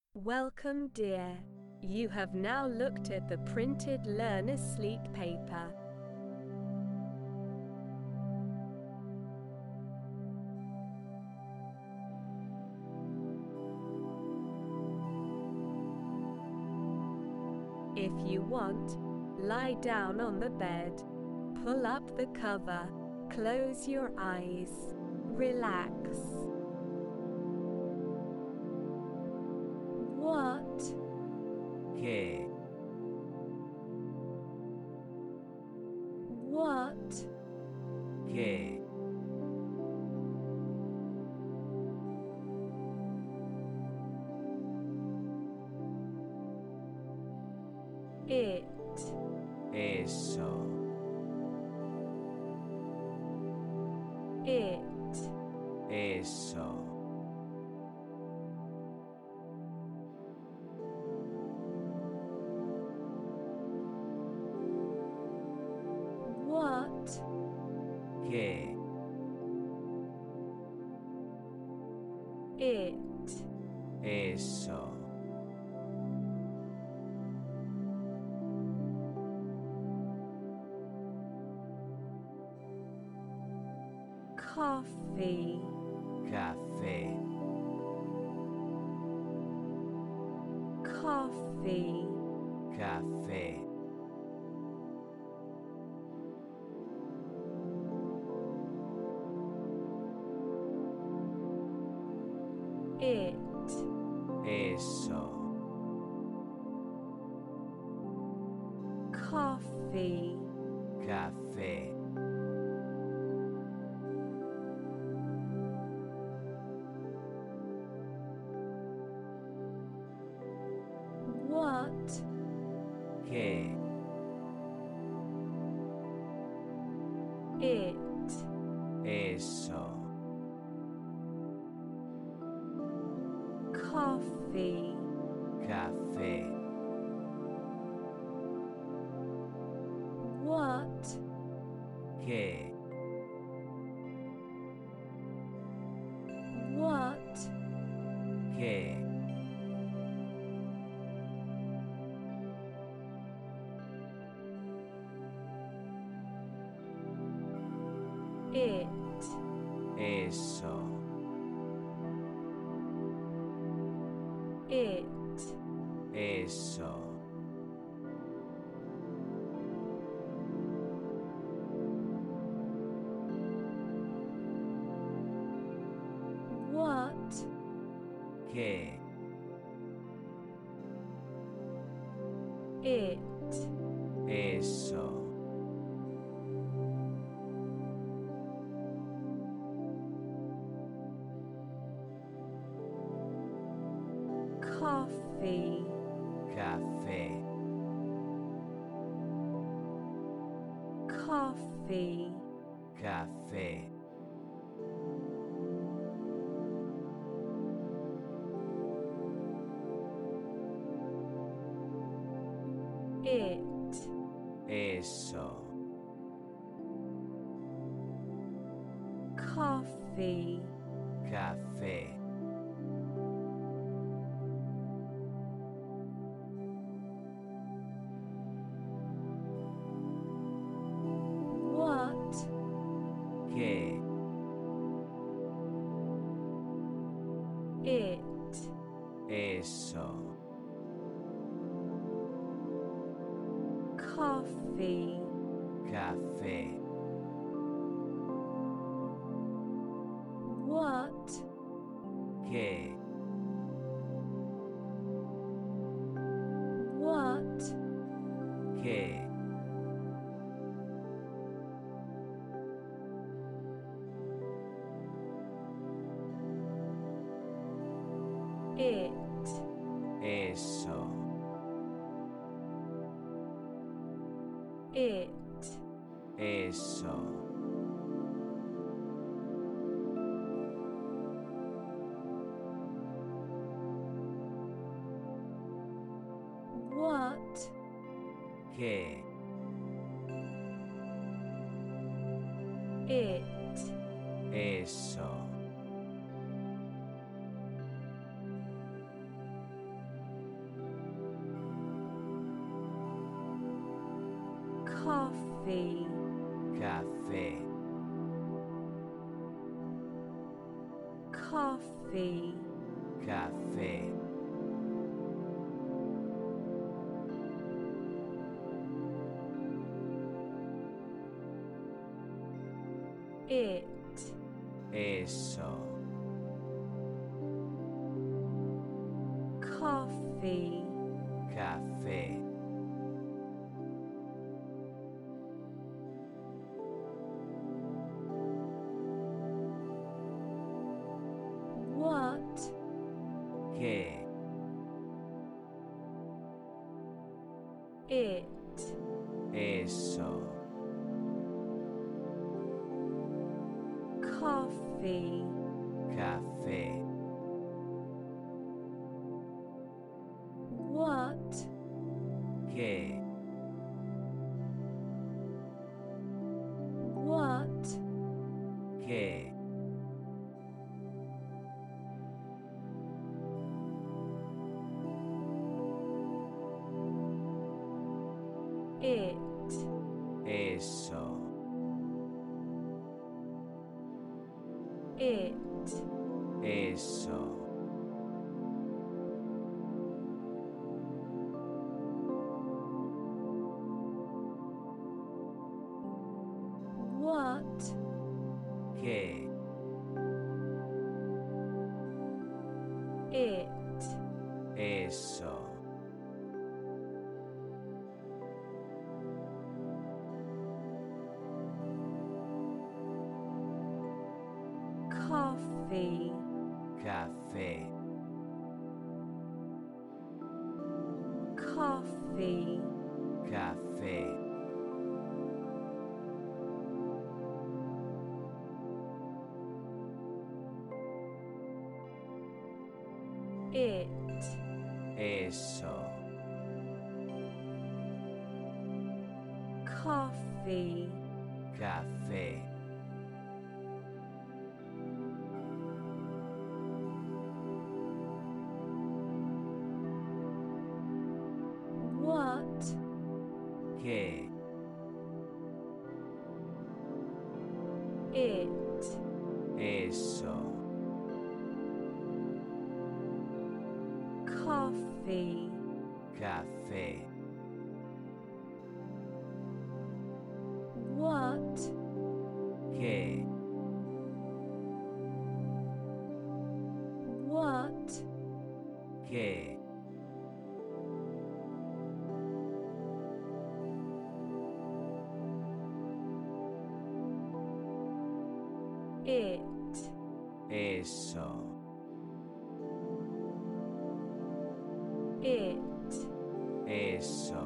Welcome, dear. You have now looked at the printed Learn Asleep paper. If you want, lie down on the bed, pull up the cover, close your eyes, relax. What? Che? What? Che? It. Esso. It. Esso. What? Che? It. Esso. Coffee. Caffè. Coffee. Caffè. It. Esso. Coffee. Caffè. What? Che? It. Esso. Coffee. Caffè. What? Che? What? Che? It. Esso. It. Esso. What? Che? It. Esso. Coffee. Caffè. Coffee. Caffè. It. Esso. Coffee. Caffè. What? Che? It. Esso. Coffee. Caffè. What? Che? What? Che? It. Esso. It. Esso. What? Che? It. Esso. coffee, caffè, coffee, caffè, it, esso, coffee, caffè, what, che, it, esso, coffee, caffè, what, che, what, che, it, esso, it, esso, what, che, it, esso, coffee, caffè, coffee, caffè, it, esso, coffee, caffè, what, che, it, esso, coffee, caffè, what, che, what, che, it, esso, it, esso,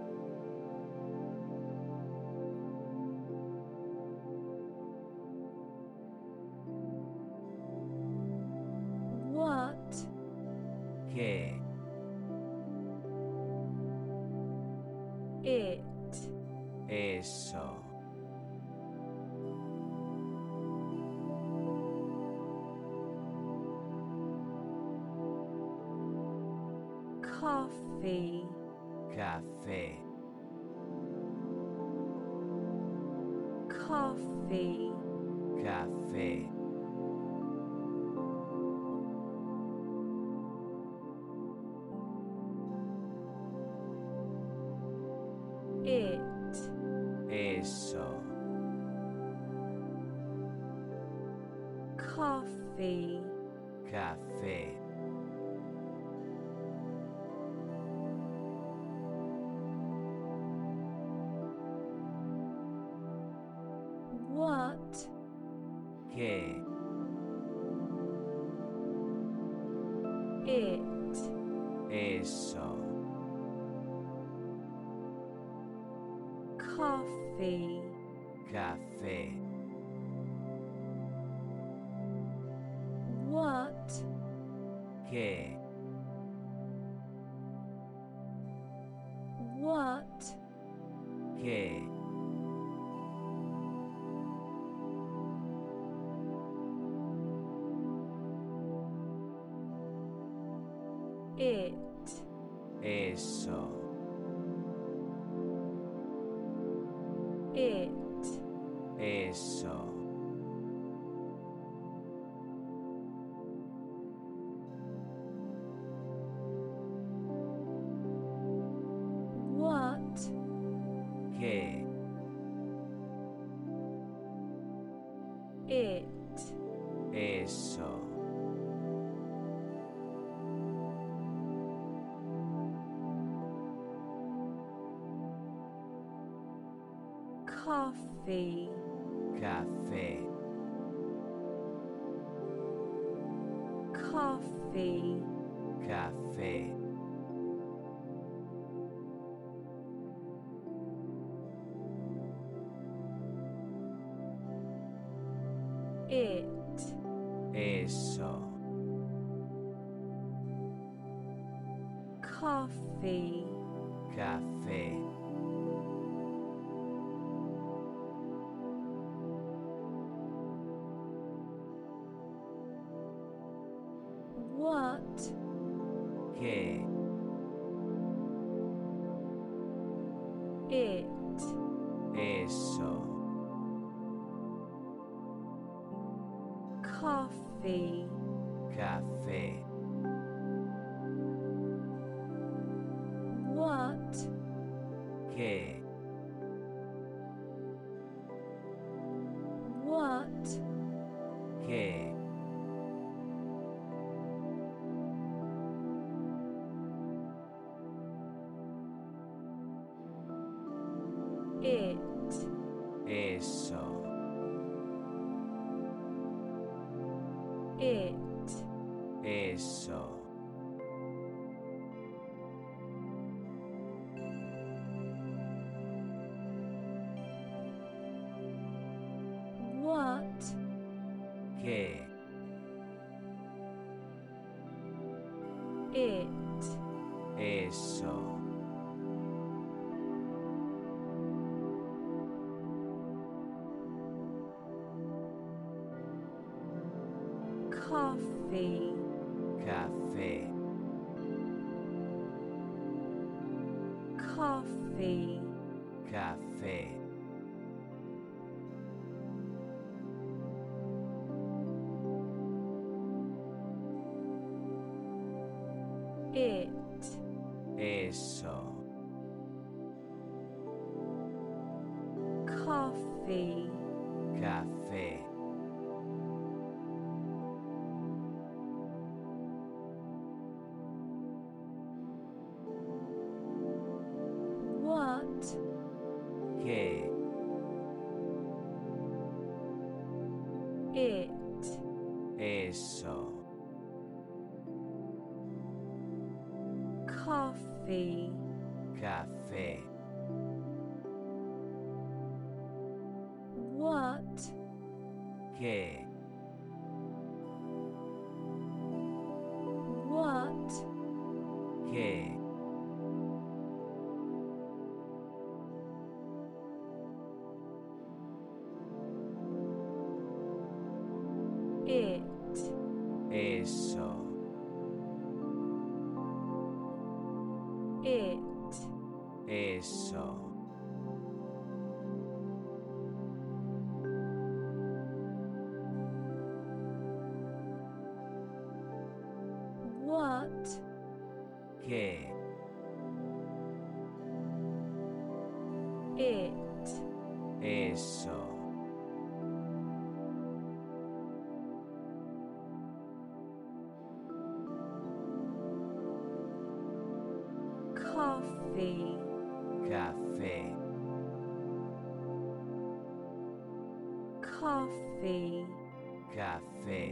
what, che, it, esso, coffee, caffè, coffee, caffè, it, esso, coffee, caffè, what, che, it, esso, coffee, caffè, what, che, what, che, it, esso, coffee, caffè, coffee, caffè, it, esso, coffee, caffè, what, che, it, esso, coffee, caffè, what, che, what, che, it, esso, it, esso, what, che, it, esso, coffee, caffè, coffee, caffè, it, esso, coffee, caffè, what, che, it, esso, coffee, caffè, what, che, what, che, it, esso, it, esso, what, che, it, esso, coffee, caffè, coffee, caffè,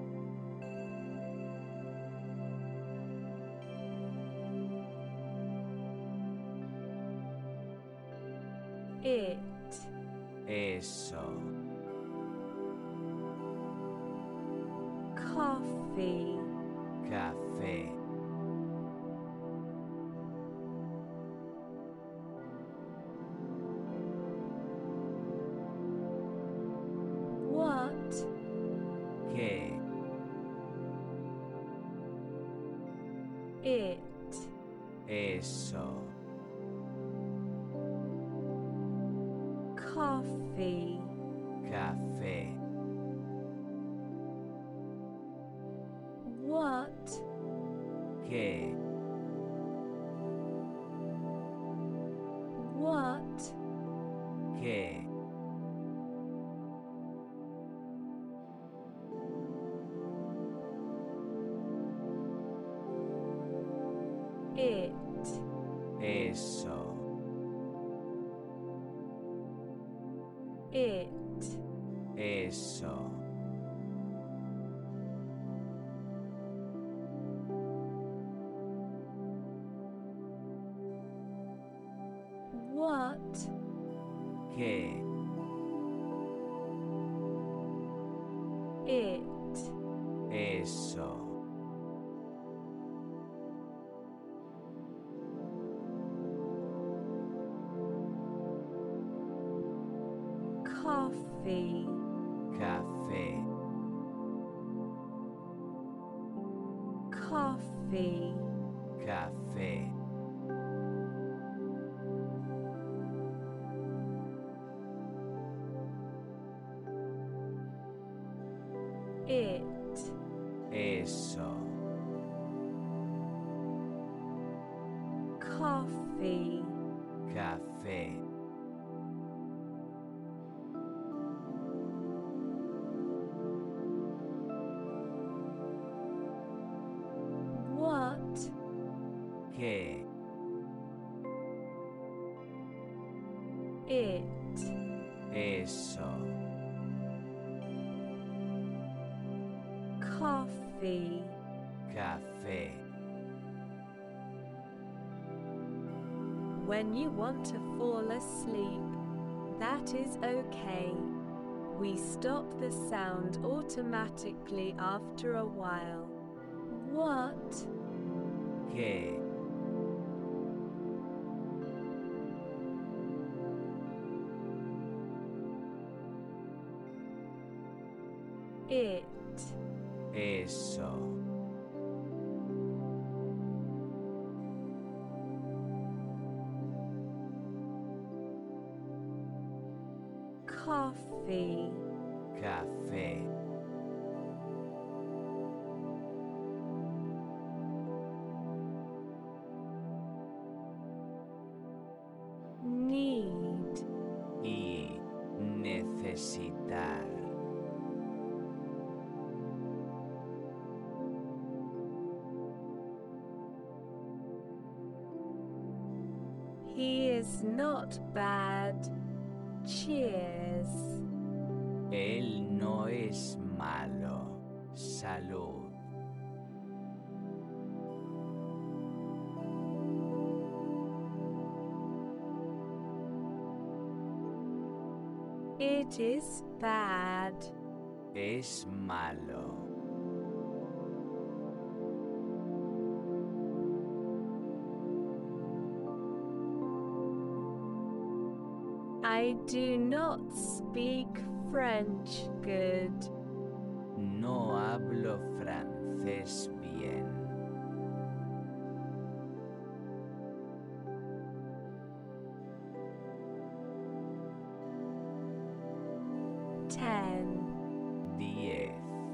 it, esso, coffee, caffè, what, che, it, esso, coffee, caffè, what, che, what, che, it, esso, It. Eso. What? ¿Qué? It. Eso. Coffee. Café. Coffee. Café. It. Eso. Coffee. Café. What? ¿Qué? It. Eso. Coffee. Café. When you want to fall asleep, that is okay. We stop the sound automatically after a while. What? ¿Qué? It. Eso. Coffee. Café. Need. Y necesitar. He is not bad. Cheers. Él no es malo. Salud. It is bad. Es malo. I do not speak French good. No hablo francés bien. Ten. 10.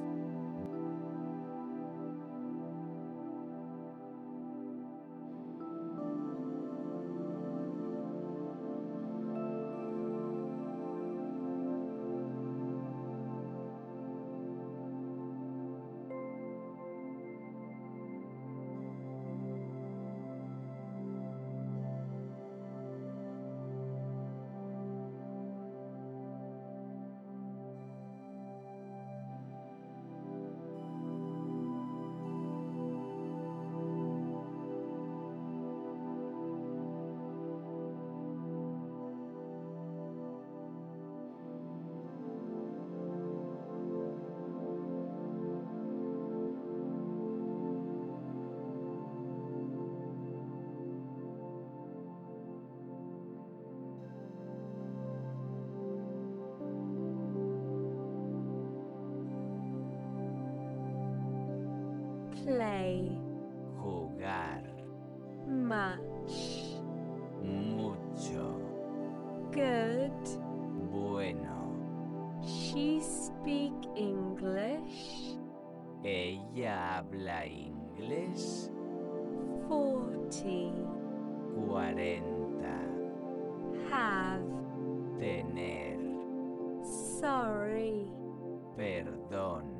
Play. Jugar. Much. Mucho. Good. Bueno. She speak English. ¿Ella habla inglés? 40. 40. Have. Tener. Sorry. Perdón.